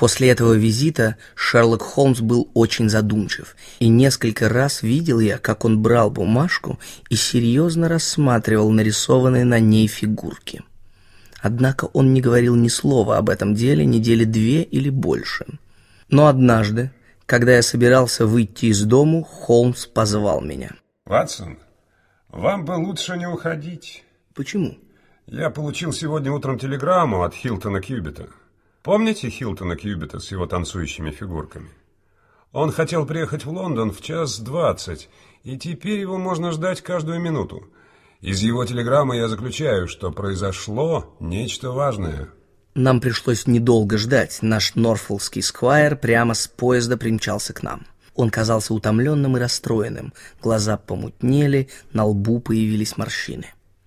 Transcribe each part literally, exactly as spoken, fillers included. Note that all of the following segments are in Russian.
После этого визита Шерлок Холмс был очень задумчив, и несколько раз видел я, как он брал бумажку и серьезно рассматривал нарисованные на ней фигурки. Однако он не говорил ни слова об этом деле недели две или больше. Но однажды, когда я собирался выйти из дому, Холмс позвал меня. «Ватсон, вам бы лучше не уходить». «Почему?» «Я получил сегодня утром телеграмму от Хилтона Кьюбита. Помните Хилтона Кьюбита с его танцующими фигурками? Он хотел приехать в Лондон в час двадцать, и теперь его можно ждать каждую минуту. Из его телеграммы я заключаю, что произошло нечто важное». Нам пришлось недолго ждать. Наш норфолкский сквайр прямо с поезда примчался к нам. Он казался утомленным и расстроенным. Глаза помутнели, на лбу появились морщины.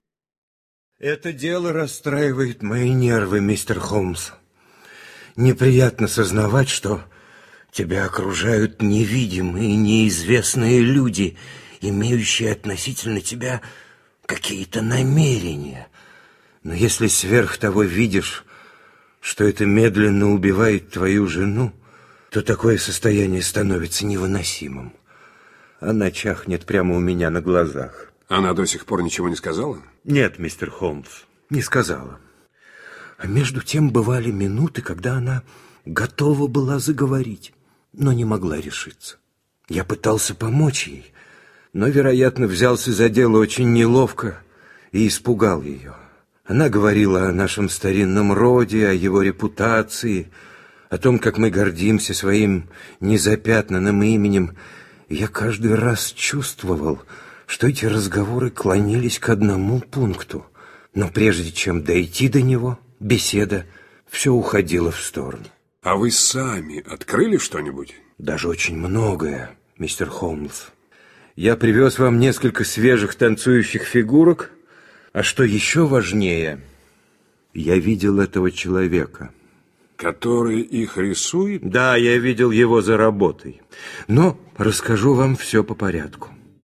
«Это дело расстраивает мои нервы, мистер Холмс. Неприятно сознавать, что тебя окружают невидимые, неизвестные люди, имеющие относительно тебя какие-то намерения. Но если сверх того видишь, что это медленно убивает твою жену, то такое состояние становится невыносимым. Она чахнет прямо у меня на глазах». Она до сих пор ничего не сказала? Нет, мистер Холмс, не сказала. А между тем бывали минуты, когда она готова была заговорить, но не могла решиться. Я пытался помочь ей, но, вероятно, взялся за дело очень неловко и испугал ее. Она говорила о нашем старинном роде, о его репутации, о том, как мы гордимся своим незапятнанным именем. И я каждый раз чувствовал, что эти разговоры клонились к одному пункту. Но прежде чем дойти до него, беседа все уходила в сторону. А вы сами открыли что-нибудь? Даже очень многое, мистер Холмс. Я привез вам несколько свежих танцующих фигурок, а что еще важнее, я видел этого человека. Который их рисует? Да, я видел его за работой. Но расскажу вам все по порядку.